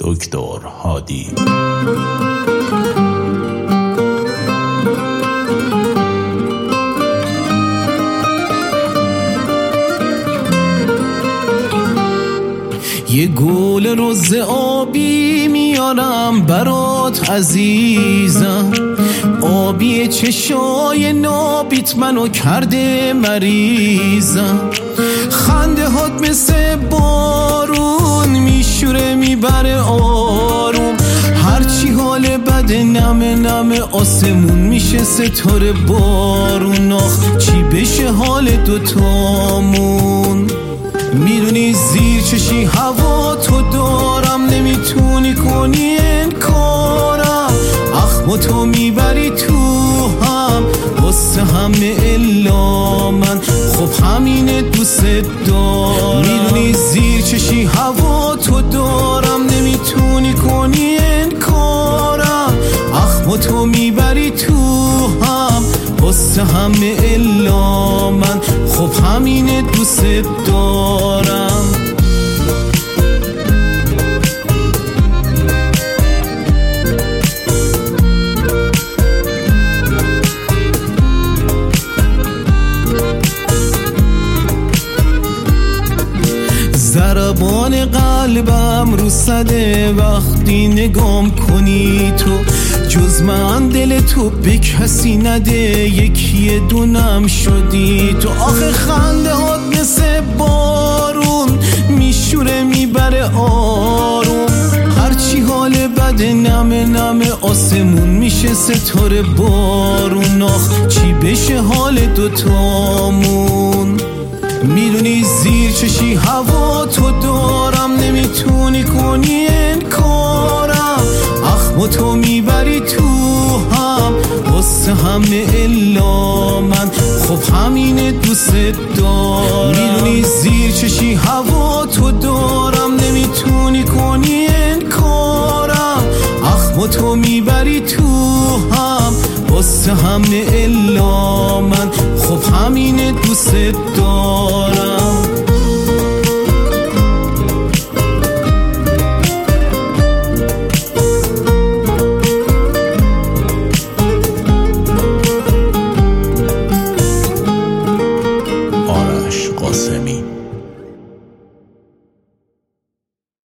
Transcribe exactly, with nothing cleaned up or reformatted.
دکتر هادی. یه گل رز آبی میارم برات عزیزم، آبی چشای نابیت منو کرده مریضم. خنده هات مثل بارون میشوره میبره آروم، هرچی حال بده نمه نمه آسمون میشه ستاره بارون. آخ چی بشه حال دوتامون، میدونی زیر چشی هوا تو دارم، نمیتونی کنی انکارم. اخم تو میبری تو هم واسه همه الا من، خب همینه دوست دارم. میدونی زیر چشی هوا تو دارم، نمیتونی کنی انکارم. اخم تو میبری تو هم واسه همه الا من، خب همینه دوست دارم. ضربان قلبم رو صده وقتی نگام کنی تو، جز من دل تو به کسی نده، یکی دونم شدی تو. آخه خنده هات مثل بارون میشوره میبره آروم، هرچی حال بده نمه نمه آسمون میشه ستاره بارون. آخ چی بشه حال دوتامون، میدونی زیر چشی هوا تو دارم، نمیتونی کنی انکارم. اخم تو میبری تو هم واسه همه الا من، خب همینه دوست دارم. میدونی زیر چشی هوا تو دارم، نمیتونی کنی انکارم. اخم تو میبری تو هم واسه همه الا من، خب همینه دوست دارم.